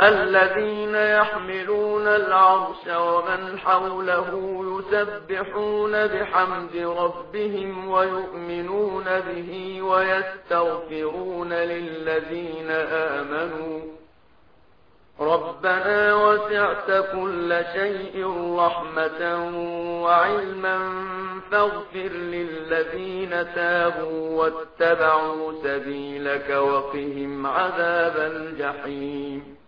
الذين يحملون العرش ومن حوله يسبحون بحمد ربهم ويؤمنون به ويستغفرون للذين آمنوا ربنا وسعت كل شيء رحمة وعلما فاغفر للذين تابوا واتبعوا سبيلك وقهم عذاب الجحيم